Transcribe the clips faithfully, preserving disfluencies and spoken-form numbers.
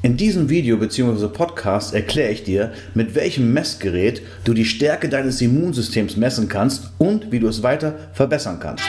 In diesem Video bzw. Podcast erkläre ich dir, mit welchem Messgerät du die Stärke deines Immunsystems messen kannst und wie du es weiter verbessern kannst.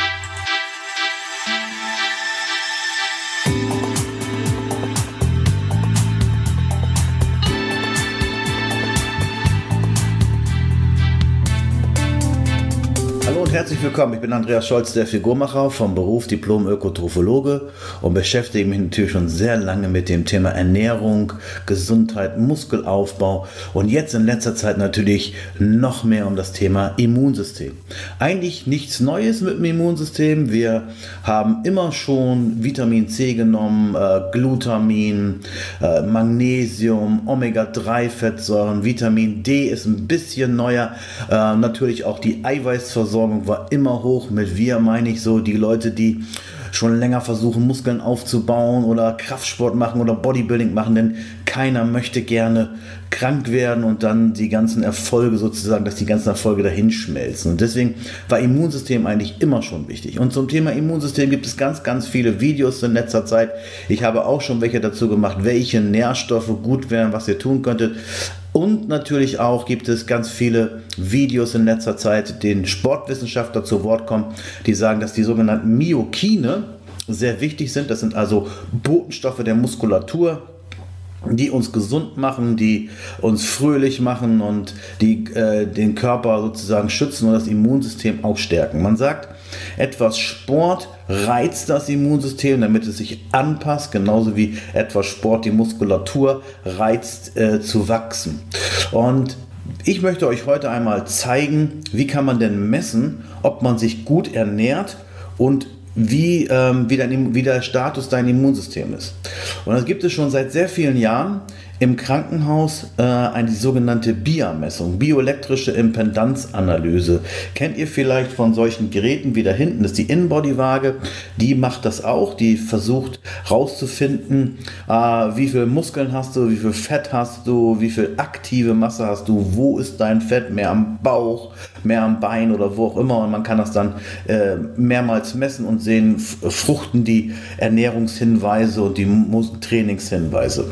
Hallo und herzlich willkommen, ich bin Andreas Scholz, der Figurmacher, vom Beruf Diplom-Ökotrophologe und beschäftige mich natürlich schon sehr lange mit dem Thema Ernährung, Gesundheit, Muskelaufbau und jetzt in letzter Zeit natürlich noch mehr um das Thema Immunsystem. Eigentlich nichts Neues mit dem Immunsystem, wir haben immer schon Vitamin C genommen, äh, Glutamin, äh, Magnesium, Omega drei Fettsäuren, Vitamin D ist ein bisschen neuer, äh, natürlich auch die Eiweißversorgung war immer hoch. Mit wir meine ich so die Leute, die schon länger versuchen, Muskeln aufzubauen oder Kraftsport machen oder Bodybuilding machen, denn keiner möchte gerne krank werden und dann die ganzen Erfolge sozusagen, dass die ganzen Erfolge dahin schmelzen. Und deswegen war Immunsystem eigentlich immer schon wichtig. Und zum Thema Immunsystem gibt es ganz, ganz viele Videos in letzter Zeit. Ich habe auch schon welche dazu gemacht, welche Nährstoffe gut wären, was ihr tun könntet. Und natürlich auch gibt es ganz viele Videos in letzter Zeit, denen Sportwissenschaftler zu Wort kommen, die sagen, dass die sogenannten Myokine sehr wichtig sind. Das sind also Botenstoffe der Muskulatur, die uns gesund machen, die uns fröhlich machen und die äh, den Körper sozusagen schützen und das Immunsystem auch stärken. Man sagt, etwas Sport reizt das Immunsystem, damit es sich anpasst, genauso wie etwas Sport die Muskulatur reizt äh, zu wachsen. Und ich möchte euch heute einmal zeigen, wie kann man denn messen, ob man sich gut ernährt und wie, ähm, wie, dein, wie der Status dein Immunsystem ist. Und das gibt es schon seit sehr vielen Jahren im Krankenhaus äh, eine sogenannte B I A-Messung, bioelektrische Impedanzanalyse. Kennt ihr vielleicht von solchen Geräten wie da hinten, das ist die In-Body-Waage, die macht das auch, die versucht rauszufinden, äh, wie viel Muskeln hast du, wie viel Fett hast du, wie viel aktive Masse hast du, wo ist dein Fett, mehr am Bauch, mehr am Bein oder wo auch immer, und man kann das dann äh, mehrmals messen und sehen, fruchten die Ernährungshinweise und die Trainingshinweise.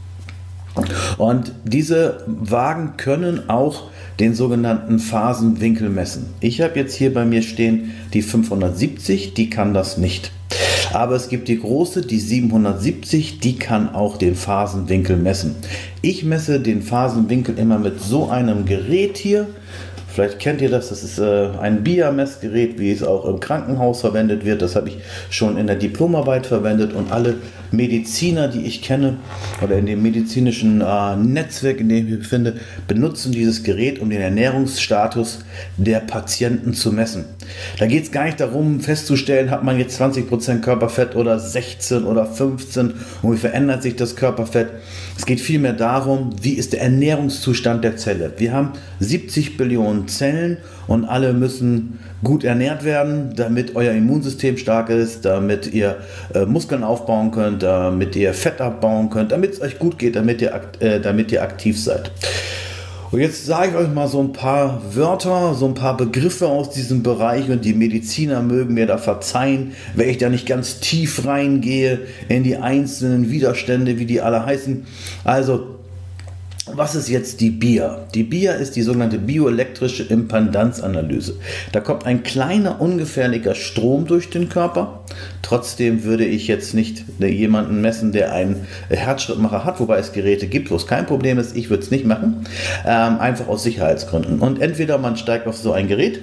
Und diese Wagen können auch den sogenannten Phasenwinkel messen. Ich habe jetzt hier bei mir stehen die fünfhundertsiebzig, die kann das nicht. Aber es gibt die große, die siebenhundertsiebzig, die kann auch den Phasenwinkel messen. Ich messe den Phasenwinkel immer mit so einem Gerät hier. Vielleicht kennt ihr das, das ist äh, ein B I A-Messgerät, wie es auch im Krankenhaus verwendet wird. Das habe ich schon in der Diplomarbeit verwendet und alle Mediziner, die ich kenne oder in dem medizinischen äh, Netzwerk, in dem ich mich befinde, benutzen dieses Gerät, um den Ernährungsstatus der Patienten zu messen. Da geht es gar nicht darum, festzustellen, hat man jetzt zwanzig Prozent Körperfett oder sechzehn oder fünfzehn und wie verändert sich das Körperfett. Es geht vielmehr darum, wie ist der Ernährungszustand der Zelle. Wir haben siebzig Billionen Zellen und alle müssen gut ernährt werden, damit euer Immunsystem stark ist, damit ihr äh, Muskeln aufbauen könnt, damit ihr Fett abbauen könnt, damit es euch gut geht, damit ihr, äh, damit ihr aktiv seid. Und jetzt sage ich euch mal so ein paar Wörter, so ein paar Begriffe aus diesem Bereich, und die Mediziner mögen mir da verzeihen, wenn ich da nicht ganz tief reingehe in die einzelnen Widerstände, wie die alle heißen. Also, was ist jetzt die B I A? Die B I A ist die sogenannte bioelektrische Impedanzanalyse. Da kommt ein kleiner, ungefährlicher Strom durch den Körper. Trotzdem würde ich jetzt nicht jemanden messen, der einen Herzschrittmacher hat, wobei es Geräte gibt, wo es kein Problem ist. Ich würde es nicht machen, ähm, einfach aus Sicherheitsgründen. Und entweder man steigt auf so ein Gerät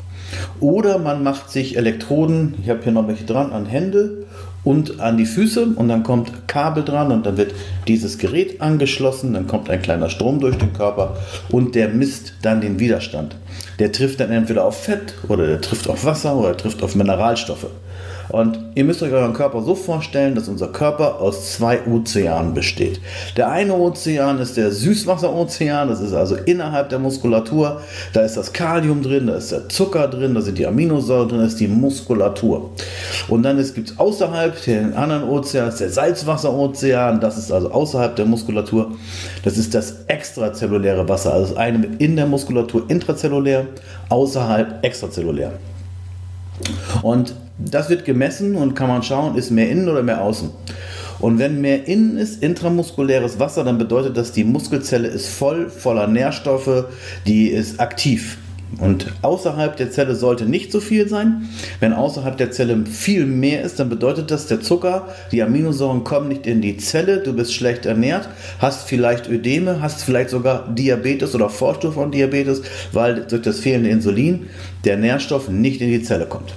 oder man macht sich Elektroden, ich habe hier noch welche dran, an Hände und an die Füße, und dann kommt Kabel dran und dann wird dieses Gerät angeschlossen, dann kommt ein kleiner Strom durch den Körper und der misst dann den Widerstand. Der trifft dann entweder auf Fett oder der trifft auf Wasser oder der trifft auf Mineralstoffe. Und ihr müsst euch euren Körper so vorstellen, dass unser Körper aus zwei Ozeanen besteht. Der eine Ozean ist der Süßwasserozean, das ist also innerhalb der Muskulatur. Da ist das Kalium drin, da ist der Zucker drin, da sind die Aminosäuren drin, da ist die Muskulatur. Und dann gibt es außerhalb den anderen Ozean, das ist der Salzwasserozean, das ist also außerhalb der Muskulatur. Das ist das extrazelluläre Wasser, also das eine in der Muskulatur intrazellulär, außerhalb extrazellulär. Und das wird gemessen und kann man schauen, ist mehr innen oder mehr außen. Und wenn mehr innen ist, intramuskuläres Wasser, dann bedeutet das, die Muskelzelle ist voll, voller Nährstoffe, die ist aktiv. Und außerhalb der Zelle sollte nicht so viel sein. Wenn außerhalb der Zelle viel mehr ist, dann bedeutet das, der Zucker, die Aminosäuren kommen nicht in die Zelle, du bist schlecht ernährt, hast vielleicht Ödeme, hast vielleicht sogar Diabetes oder Vorstufe von Diabetes, weil durch das fehlende Insulin der Nährstoff nicht in die Zelle kommt.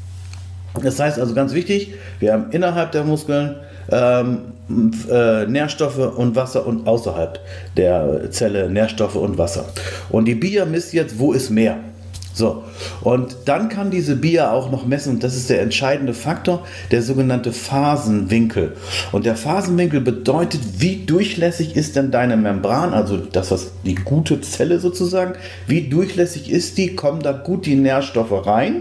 Das heißt also ganz wichtig, wir haben innerhalb der Muskeln ähm, äh, Nährstoffe und Wasser und außerhalb der Zelle Nährstoffe und Wasser. Und die B I A misst jetzt, wo ist mehr. So, und dann kann diese B I A auch noch messen, und das ist der entscheidende Faktor, der sogenannte Phasenwinkel. Und der Phasenwinkel bedeutet, wie durchlässig ist denn deine Membran, also das, was die gute Zelle sozusagen, wie durchlässig ist die, kommen da gut die Nährstoffe rein?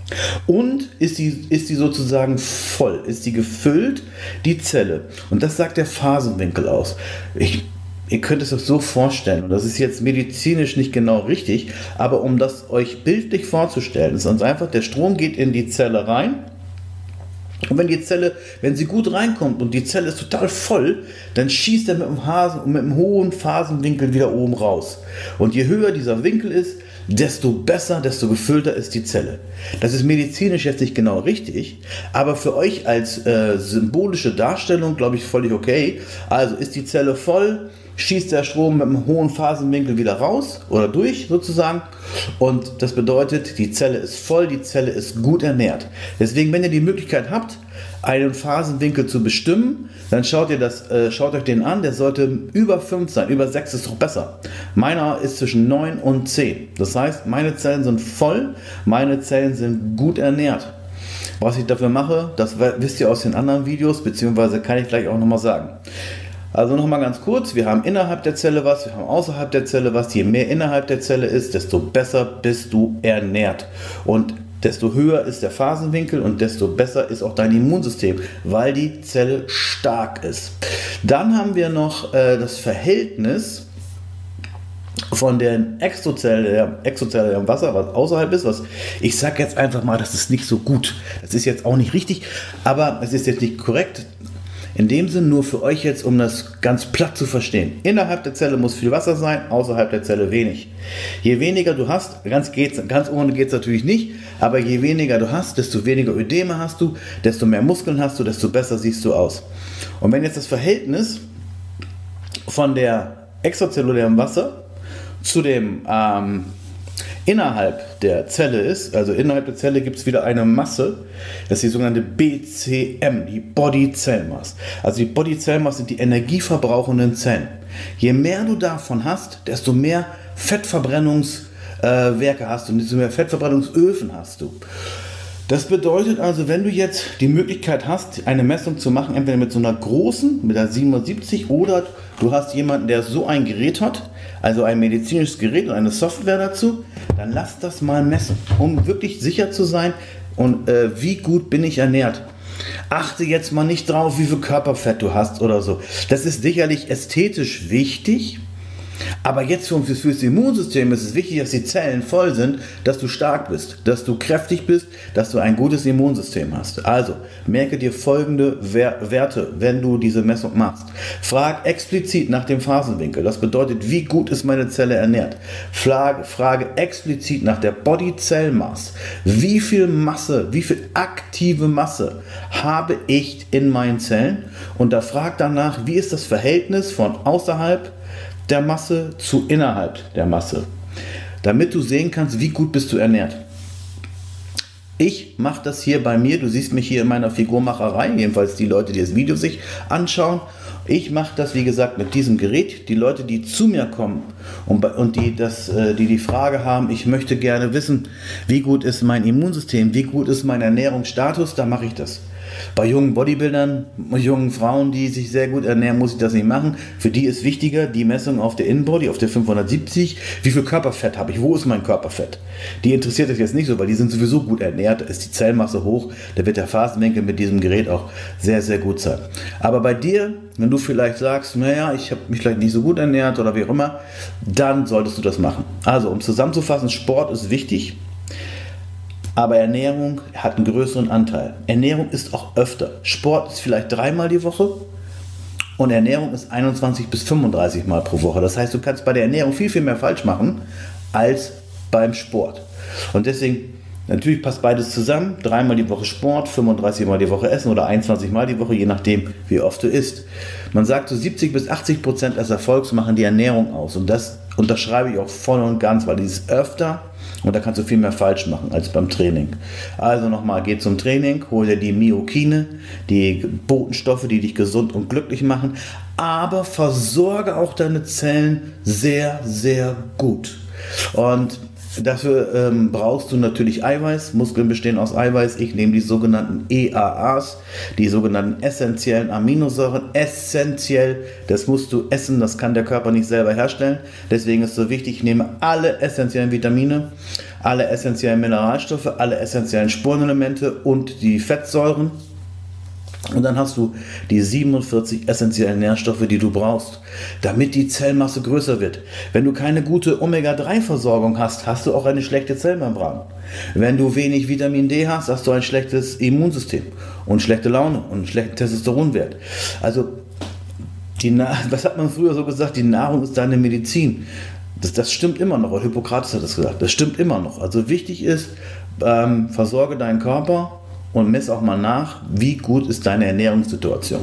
Und ist die, ist die sozusagen voll, ist die gefüllt, die Zelle. Und das sagt der Phasenwinkel aus. Ich, ihr könnt es euch so vorstellen, und das ist jetzt medizinisch nicht genau richtig, aber um das euch bildlich vorzustellen, ist ganz einfach, der Strom geht in die Zelle rein. Und wenn die Zelle, wenn sie gut reinkommt und die Zelle ist total voll, dann schießt er mit dem, Hasen, mit dem hohen Phasenwinkel wieder oben raus. Und je höher dieser Winkel ist, desto besser, desto gefüllter ist die Zelle. Das ist medizinisch jetzt nicht genau richtig, aber für euch als äh, symbolische Darstellung, glaube ich, völlig okay. Also ist die Zelle voll, schießt der Strom mit einem hohen Phasenwinkel wieder raus oder durch sozusagen, und das bedeutet, die Zelle ist voll, die Zelle ist gut ernährt. Deswegen, wenn ihr die Möglichkeit habt, einen Phasenwinkel zu bestimmen, dann schaut ihr das, äh, schaut euch den an, der sollte über fünf sein, über sechs ist doch besser. Meiner ist zwischen neun und zehn. Das heißt, meine Zellen sind voll, meine Zellen sind gut ernährt. Was ich dafür mache, das wisst ihr aus den anderen Videos, beziehungsweise kann ich gleich auch nochmal sagen. Also nochmal ganz kurz, wir haben innerhalb der Zelle was, wir haben außerhalb der Zelle was. Je mehr innerhalb der Zelle ist, desto besser bist du ernährt. Und desto höher ist der Phasenwinkel und desto besser ist auch dein Immunsystem, weil die Zelle stark ist. Dann haben wir noch äh, das Verhältnis von der Extrazelle, Extrazelle im Wasser, was außerhalb ist, was ich sage jetzt einfach mal, das ist nicht so gut. Das ist jetzt auch nicht richtig, aber es ist jetzt nicht korrekt. In dem Sinn nur für euch jetzt, um das ganz platt zu verstehen. Innerhalb der Zelle muss viel Wasser sein, außerhalb der Zelle wenig. Je weniger du hast, ganz, geht's, ganz ohne geht es natürlich nicht, aber je weniger du hast, desto weniger Ödeme hast du, desto mehr Muskeln hast du, desto besser siehst du aus. Und wenn jetzt das Verhältnis von der extrazellulären Wasser zu dem ähm, innerhalb der Zelle ist, also innerhalb der Zelle gibt es wieder eine Masse, das ist die sogenannte B C M, die Body Cell Mass. Also die Body Cell Mass sind die energieverbrauchenden Zellen. Je mehr du davon hast, desto mehr Fettverbrennungswerke äh, hast du, desto mehr Fettverbrennungsöfen hast du. Das bedeutet also, wenn du jetzt die Möglichkeit hast, eine Messung zu machen, entweder mit so einer großen, mit der siebenundsiebzig, oder du hast jemanden, der so ein Gerät hat, also ein medizinisches Gerät und eine Software dazu, dann lass das mal messen, um wirklich sicher zu sein, und äh, wie gut bin ich ernährt. Achte jetzt mal nicht drauf, wie viel Körperfett du hast oder so. Das ist sicherlich ästhetisch wichtig, aber jetzt für, für das Immunsystem ist es wichtig, dass die Zellen voll sind, dass du stark bist, dass du kräftig bist, dass du ein gutes Immunsystem hast. Also merke dir folgende Werte, wenn du diese Messung machst. Frag explizit nach dem Phasenwinkel. Das bedeutet, wie gut ist meine Zelle ernährt. Frage, frage explizit nach der Body Cell Mass. Wie viel Masse, wie viel aktive Masse habe ich in meinen Zellen? Und da frag danach, wie ist das Verhältnis von außerhalb der Masse zu innerhalb der Masse, damit du sehen kannst, wie gut bist du ernährt. Ich mache das hier bei mir, du siehst mich hier in meiner Figurmacherei, jedenfalls die Leute, die das Video sich anschauen. Ich mache das, wie gesagt, mit diesem Gerät. Die Leute, die zu mir kommen und, und die, das, die die Frage haben, ich möchte gerne wissen, wie gut ist mein Immunsystem, wie gut ist mein Ernährungsstatus, da mache ich das. Bei jungen Bodybuildern, jungen Frauen, die sich sehr gut ernähren, muss ich das nicht machen. Für die ist wichtiger die Messung auf der Inbody, auf der fünfhundertsiebzig. Wie viel Körperfett habe ich? Wo ist mein Körperfett? Die interessiert das jetzt nicht so, weil die sind sowieso gut ernährt. Da ist die Zellmasse hoch. Da wird der Phasenwinkel mit diesem Gerät auch sehr, sehr gut sein. Aber bei dir, wenn du vielleicht sagst, naja, ich habe mich vielleicht nicht so gut ernährt oder wie auch immer, dann solltest du das machen. Also, um zusammenzufassen, Sport ist wichtig. Aber Ernährung hat einen größeren Anteil. Ernährung ist auch öfter. Sport ist vielleicht dreimal die Woche und Ernährung ist einundzwanzig bis fünfunddreißig Mal pro Woche. Das heißt, du kannst bei der Ernährung viel, viel mehr falsch machen als beim Sport. Und deswegen, natürlich passt beides zusammen. Dreimal die Woche Sport, fünfunddreißig Mal die Woche Essen oder einundzwanzig Mal die Woche, je nachdem, wie oft du isst. Man sagt, so siebzig bis achtzig Prozent des Erfolgs machen die Ernährung aus. Und das unterschreibe ich auch voll und ganz, weil dieses öfter, und da kannst du viel mehr falsch machen als beim Training. Also nochmal, geh zum Training, hol dir die Myokine, die Botenstoffe, die dich gesund und glücklich machen, aber versorge auch deine Zellen sehr, sehr gut. Und dafür ähm, brauchst du natürlich Eiweiß. Muskeln bestehen aus Eiweiß. Ich nehme die sogenannten E A As, die sogenannten essentiellen Aminosäuren. Essentiell, das musst du essen, das kann der Körper nicht selber herstellen. Deswegen ist es so wichtig, ich nehme alle essentiellen Vitamine, alle essentiellen Mineralstoffe, alle essentiellen Spurenelemente und die Fettsäuren. Und dann hast du die siebenundvierzig essentiellen Nährstoffe, die du brauchst, damit die Zellmasse größer wird. Wenn du keine gute Omega drei Versorgung hast, hast du auch eine schlechte Zellmembran. Wenn du wenig Vitamin D hast, hast du ein schlechtes Immunsystem und schlechte Laune und einen schlechten Testosteronwert. Also, die Na- was hat man früher so gesagt? Die Nahrung ist deine Medizin. Das, das stimmt immer noch. Hippokrates hat das gesagt. Das stimmt immer noch. Also wichtig ist, ähm, versorge deinen Körper und mess auch mal nach, wie gut ist deine Ernährungssituation.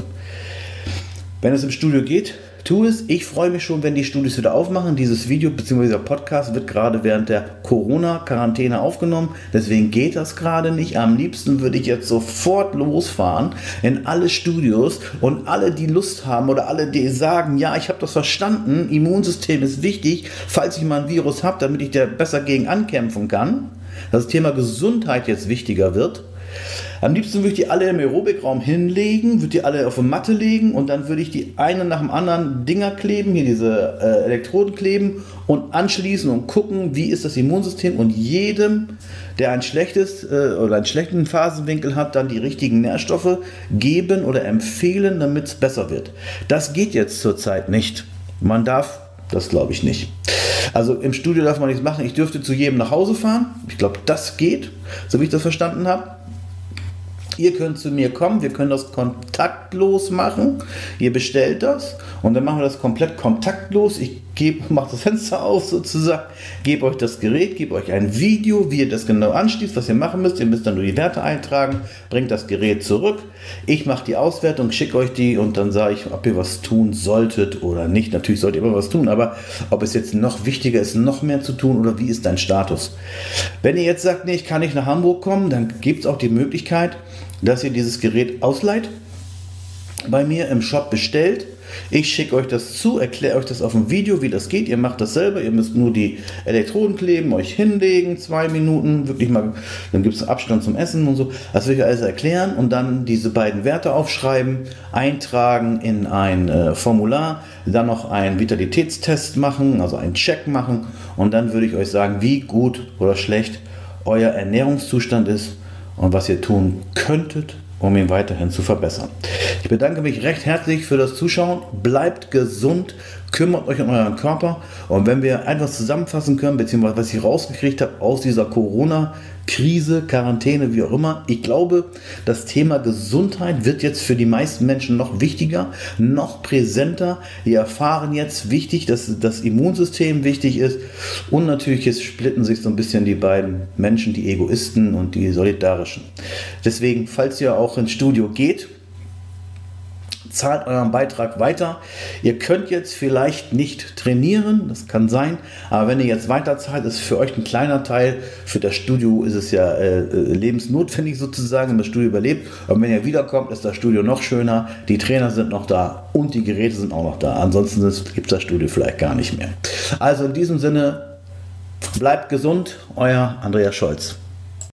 Wenn es im Studio geht, tu es. Ich freue mich schon, wenn die Studios wieder aufmachen. Dieses Video bzw. dieser Podcast wird gerade während der Corona-Quarantäne aufgenommen. Deswegen geht das gerade nicht. Am liebsten würde ich jetzt sofort losfahren in alle Studios und alle, die Lust haben oder alle, die sagen, ja, ich habe das verstanden, Immunsystem ist wichtig, falls ich mal ein Virus habe, damit ich da besser gegen ankämpfen kann, dass das Thema Gesundheit jetzt wichtiger wird. Am liebsten würde ich die alle im Aerobikraum hinlegen, würde die alle auf eine Matte legen und dann würde ich die einen nach dem anderen Dinger kleben, hier diese äh, Elektroden kleben und anschließen und gucken, wie ist das Immunsystem und jedem, der ein schlechtes äh, oder einen schlechten Phasenwinkel hat, dann die richtigen Nährstoffe geben oder empfehlen, damit es besser wird. Das geht jetzt zurzeit nicht. Man darf, das glaube ich nicht. Also im Studio darf man nichts machen. Ich dürfte zu jedem nach Hause fahren. Ich glaube, das geht, so wie ich das verstanden habe. Ihr könnt zu mir kommen, wir können das kontaktlos machen. Ihr bestellt das und dann machen wir das komplett kontaktlos. Ich mache das Fenster auf sozusagen, gebe euch das Gerät, gebe euch ein Video, wie ihr das genau anschließt, was ihr machen müsst. Ihr müsst dann nur die Werte eintragen, bringt das Gerät zurück. Ich mache die Auswertung, schicke euch die und dann sage ich, ob ihr was tun solltet oder nicht. Natürlich solltet ihr immer was tun, aber ob es jetzt noch wichtiger ist, noch mehr zu tun oder wie ist dein Status. Wenn ihr jetzt sagt, nee, ich kann nicht nach Hamburg kommen, dann gibt es auch die Möglichkeit, dass ihr dieses Gerät ausleiht, bei mir im Shop bestellt. Ich schicke euch das zu, erkläre euch das auf dem Video, wie das geht. Ihr macht das selber, ihr müsst nur die Elektroden kleben, euch hinlegen, zwei Minuten, wirklich mal, dann gibt es einen Abstand zum Essen und so. Das will ich alles erklären und dann diese beiden Werte aufschreiben, eintragen in ein äh, Formular, dann noch einen Vitalitätstest machen, also einen Check machen und dann würde ich euch sagen, wie gut oder schlecht euer Ernährungszustand ist und was ihr tun könntet, um ihn weiterhin zu verbessern. Ich bedanke mich recht herzlich für das Zuschauen. Bleibt gesund, kümmert euch um euren Körper und wenn wir einfach zusammenfassen können, beziehungsweise was ich rausgekriegt habe aus dieser Corona-Krise, Quarantäne, wie auch immer, ich glaube, das Thema Gesundheit wird jetzt für die meisten Menschen noch wichtiger, noch präsenter. Die erfahren jetzt wichtig, dass das Immunsystem wichtig ist und natürlich jetzt splitten sich so ein bisschen die beiden Menschen, die Egoisten und die Solidarischen. Deswegen, falls ihr auch ins Studio geht, zahlt euren Beitrag weiter. Ihr könnt jetzt vielleicht nicht trainieren, das kann sein, aber wenn ihr jetzt weiter zahlt, ist für euch ein kleiner Teil. Für das Studio ist es ja äh, lebensnotwendig sozusagen, wenn das Studio überlebt. Und wenn ihr wiederkommt, ist das Studio noch schöner. Die Trainer sind noch da und die Geräte sind auch noch da. Ansonsten gibt es das Studio vielleicht gar nicht mehr. Also in diesem Sinne, bleibt gesund, euer Andreas Scholz.